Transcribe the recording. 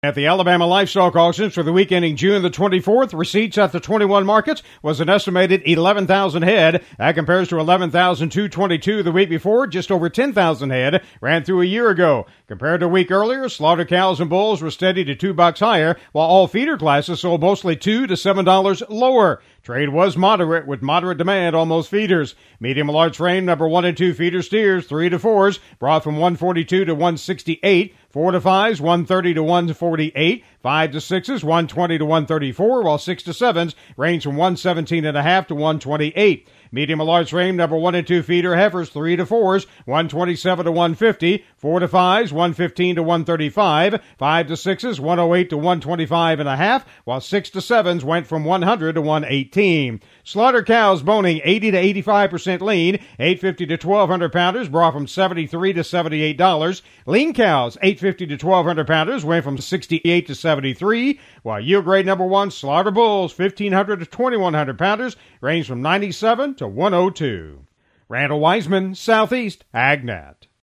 At the Alabama Livestock Auctions for the week ending June the 24th, receipts at the 21 markets was an estimated 11,000 head. That compares to 11,222 the week before. Just over 10,000 head ran through a year ago. Compared to a week earlier, slaughter cows and bulls were steady to $2 higher, while all feeder classes sold mostly $2 to $7 lower. Trade was moderate, with moderate demand on most feeders. Medium and large frame number 1 and 2 feeder steers, 3 to 4s, brought from 142 to 168. 4 to 5s, 130 to 148. 5 to 6s, 120 to 134, while 6 to 7s range from 117.5 to 128. Medium and large frame number 1 and 2 feeder heifers, 3 to 4s, 127 to 150. 4 to 5s, 115 to 135. 5 to 6s, 108 to 125.5, while 6 to 7s went from 100 to 118. Slaughter cows boning 80 to 85% lean, 850 to 1,200 pounders, brought from $73 to $78. Lean cows, 850 to 1,200 pounders, went from $68 to $73, while yield grade number 1 slaughter bulls, 1,500 to 2,100 pounders, range from $97 to $102. Randall Wiseman, Southeast AgNet.